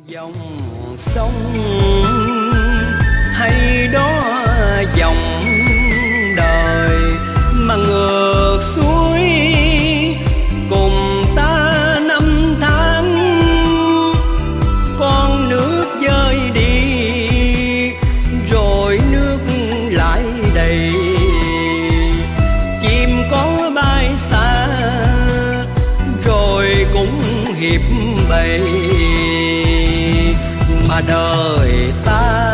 Dòng sông hay đó dòng đời mà ngược suối cùng ta năm tháng, con nước rơi đi rồi nước lại đầy, chim có bay xa rồi cũng hiệp bầy, mà đời ta